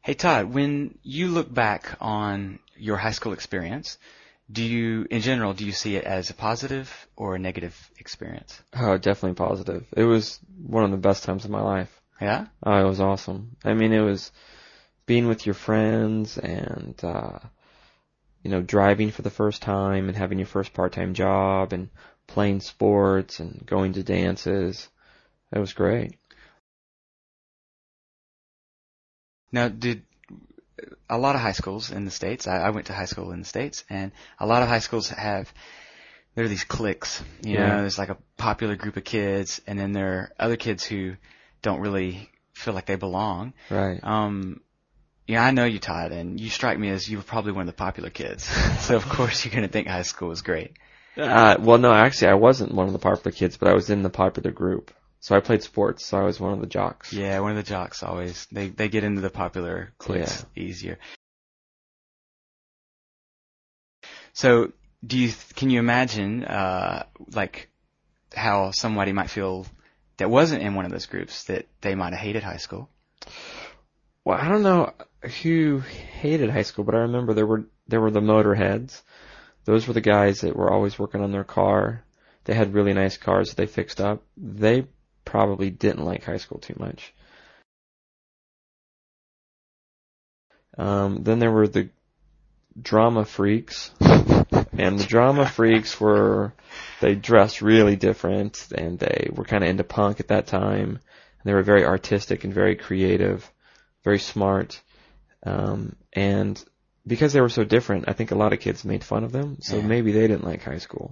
Hey Todd, when you look back on your high school experience, in general, do you see it as a positive or a negative experience? Oh, definitely positive. It was one of the best times of my life. Yeah? Oh, it was awesome. I mean, it was being with your friends and, driving for the first time and having your first part-time job and playing sports and going to dances. It was great. Now, did a lot of high schools in the States, I went to high school in the States, and a lot of high schools there are these cliques. Yeah. There's like a popular group of kids, and then there are other kids who don't really feel like they belong. Right. I know you, Todd, and you strike me as you were probably one of the popular kids. So of course you're going to think high school was great. Well, no, actually, I wasn't one of the popular kids, but I was in the popular group. So I played sports, so I was one of the jocks. Yeah, one of the jocks always, they get into the popular cliques easier. So can you imagine, like how somebody might feel that wasn't in one of those groups, that they might have hated high school? Well, I don't know who hated high school, but I remember there were the motorheads. Those were the guys that were always working on their car. They had really nice cars that they fixed up. They probably didn't like high school too much. Then there were the drama freaks. And the drama freaks they dressed really different, and they were kind of into punk at that time. And they were very artistic and very creative, very smart. And because they were so different, I think a lot of kids made fun of them, so maybe they didn't like high school.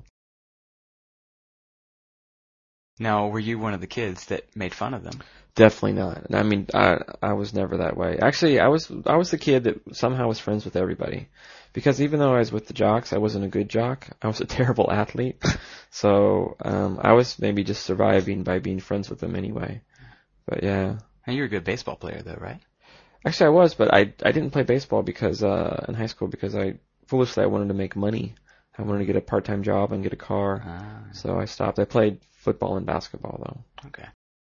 Now, were you one of the kids that made fun of them? Definitely not. I mean, I was never that way. Actually, I was the kid that somehow was friends with everybody. Because even though I was with the jocks, I wasn't a good jock. I was a terrible athlete. So, I was maybe just surviving by being friends with them anyway. But yeah. And you're a good baseball player though, right? Actually, I was, but I didn't play baseball because in high school because I wanted to make money. I wanted to get a part-time job and get a car. So I stopped. I played football and basketball though. Okay.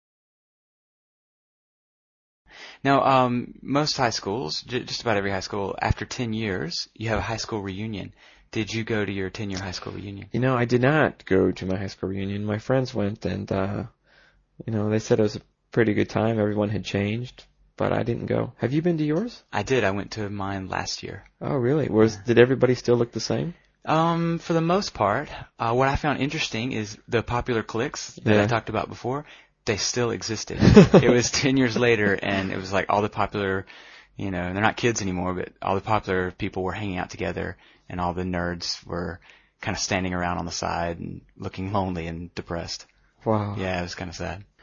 Now, most high schools, just about every high school, after 10 years, you have a high school reunion. Did you go to your 10-year high school reunion? I did not go to my high school reunion. My friends went, and they said it was a pretty good time. Everyone had changed, but I didn't go. Have you been to yours? I did. I went to mine last year. Oh, really? Did everybody still look the same? For the most part, what I found interesting is the popular cliques that I talked about before. They still existed. It was 10 years later, and it was like all the popular, they're not kids anymore, but all the popular people were hanging out together, and all the nerds were kind of standing around on the side and looking lonely and depressed. Wow. Yeah, it was kind of sad.